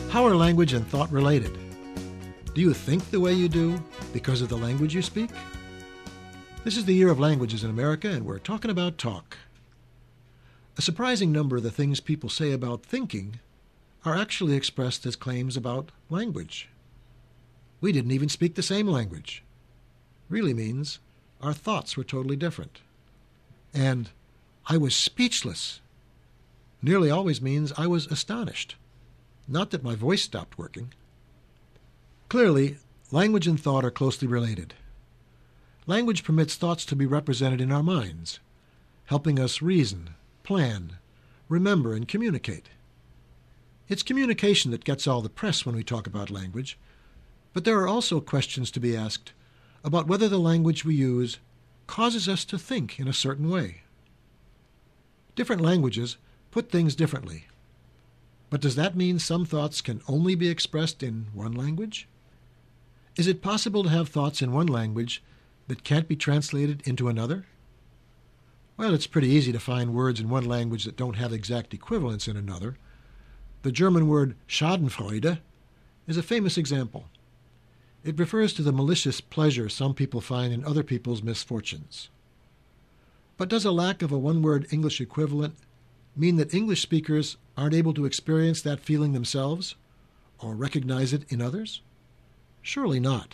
How are language and thought related? Do you think the way you do because of the language you speak? This is the Year of Languages in America, and we're talking about talk. A surprising number of the things people say about thinking are actually expressed as claims about language. We didn't even speak the same language. Really means our thoughts were totally different. And I was speechless nearly always means I was astonished, not that my voice stopped working. Clearly, language and thought are closely related. Language permits thoughts to be represented in our minds, helping us reason, plan, remember, and communicate. It's communication that gets all the press when we talk about language, but there are also questions to be asked about whether the language we use causes us to think in a certain way. Different languages put things differently. But does that mean some thoughts can only be expressed in one language? Is it possible to have thoughts in one language that can't be translated into another? Well, it's pretty easy to find words in one language that don't have exact equivalents in another. The German word Schadenfreude is a famous example. It refers to the malicious pleasure some people find in other people's misfortunes. But does a lack of a one-word English equivalent mean that English speakers aren't able to experience that feeling themselves or recognize it in others? Surely not.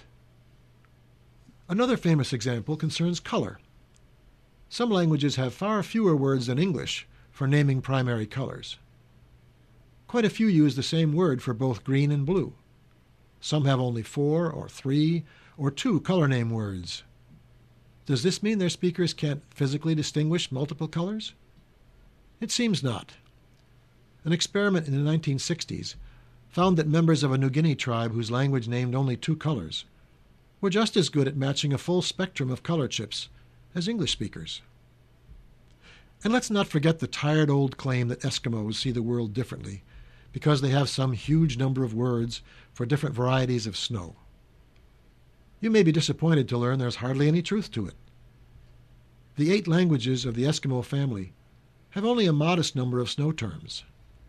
Another famous example concerns color. Some languages have far fewer words than English for naming primary colors. Quite a few use the same word for both green and blue. Some have only 4 or 3 or 2 color name words. Does this mean their speakers can't physically distinguish multiple colors? It seems not. An experiment in the 1960s found that members of a New Guinea tribe whose language named only 2 colors were just as good at matching a full spectrum of color chips as English speakers. And let's not forget the tired old claim that Eskimos see the world differently because they have some huge number of words for different varieties of snow. You may be disappointed to learn there's hardly any truth to it. The 8 languages of the Eskimo family have only a modest number of snow terms.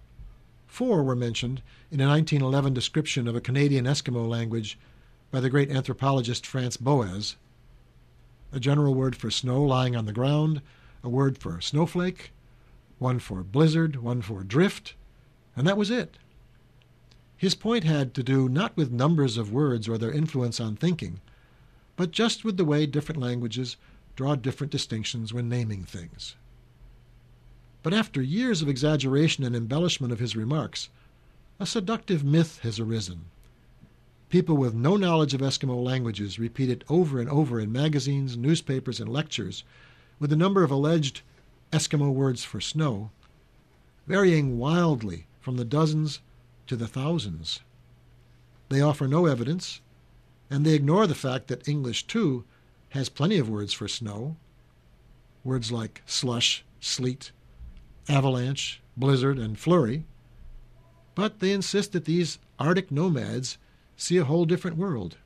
4 were mentioned in a 1911 description of a Canadian Eskimo language by the great anthropologist Franz Boas: a general word for snow lying on the ground, a word for snowflake, one for blizzard, one for drift, and that was it. His point had to do not with numbers of words or their influence on thinking, but just with the way different languages draw different distinctions when naming things. But after years of exaggeration and embellishment of his remarks, a seductive myth has arisen. People with no knowledge of Eskimo languages repeat it over and over in magazines, newspapers, and lectures, with the number of alleged Eskimo words for snow varying wildly from the dozens to the thousands. They offer no evidence, and they ignore the fact that English, too, has plenty of words for snow, words like slush, sleet, avalanche, blizzard, and flurry, but they insist that these Arctic nomads see a whole different world.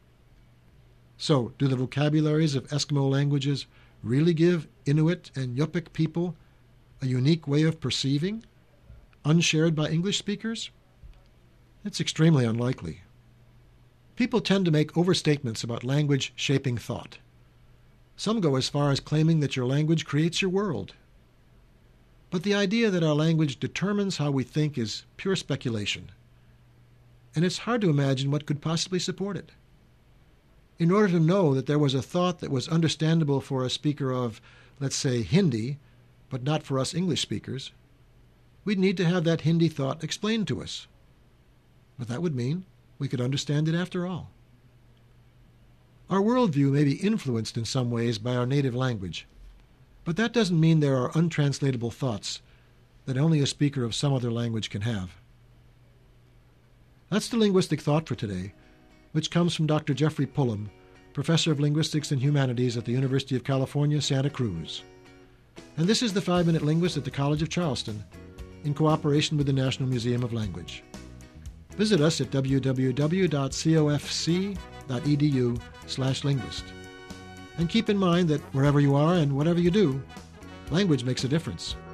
So, do the vocabularies of Eskimo languages really give Inuit and Yupik people a unique way of perceiving, unshared by English speakers? It's extremely unlikely. People tend to make overstatements about language shaping thought. Some go as far as claiming that your language creates your world. But the idea that our language determines how we think is pure speculation, and it's hard to imagine what could possibly support it. In order to know that there was a thought that was understandable for a speaker of, let's say, Hindi, but not for us English speakers, we'd need to have that Hindi thought explained to us. But that would mean we could understand it after all. Our worldview may be influenced in some ways by our native language, but that doesn't mean there are untranslatable thoughts that only a speaker of some other language can have. That's the linguistic thought for today, which comes from Dr. Jeffrey Pullum, Professor of Linguistics and Humanities at the University of California, Santa Cruz. And this is the 5-Minute Linguist at the College of Charleston, in cooperation with the National Museum of Language. Visit us at www.cofc.edu/linguist. And keep in mind that wherever you are and whatever you do, language makes a difference.